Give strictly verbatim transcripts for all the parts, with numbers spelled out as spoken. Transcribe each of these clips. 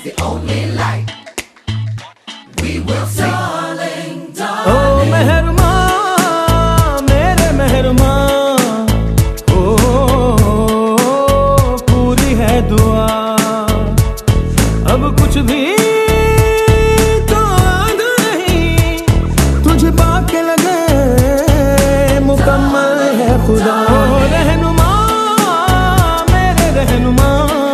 the only light. We will see. Darling, darling. ओ मेहरमा मेरे मेहरमा, ओ पूरी है दुआ, अब कुछ भी तो आधा नहीं, तुझे पाके लगे मुकम्मल है खुदा। ओ रहनुमा मेरे रहनुमा,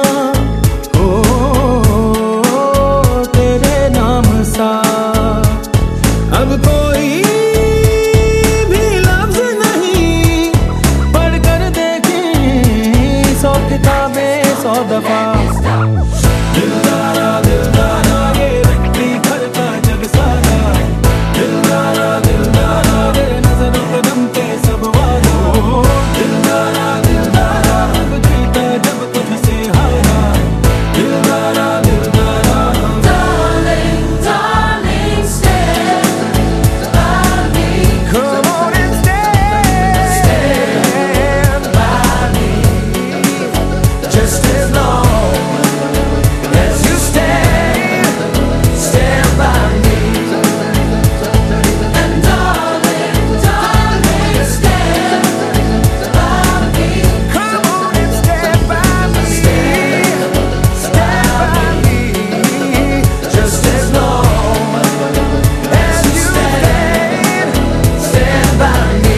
अब कोई भी लफ्ज नहीं, पढ़ कर देखें सौ किताबें सौ दफा। दिलदारा दिलदारा ये रट्टी घर का जग सारा, दिलदारा दिलदारा ये नजरों के दम पे सब वादा। दिलदारा दिलदारा अब जीता जब तुझसे हारा, दिलदारा दिलदारा। Darling, darling, stay by me. Come on and stand, Stand by me. just as long As you stand, stand by me. And darling, darling, stand by me. come on and stand by me, stand by me, Just as long as you stand. stand by me.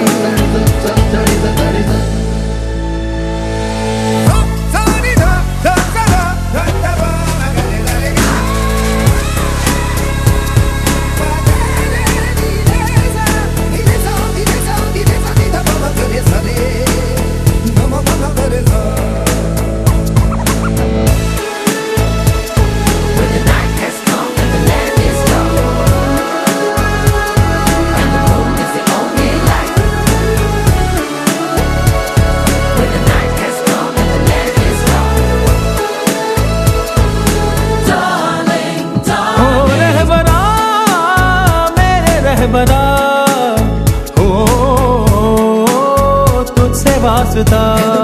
When the night has come and the land is dark, and the moon is the only light. When the night has come and the land is dark, darling, O darling. Rahbara मेरे रहबरा, ओ तुझसे वास्ता।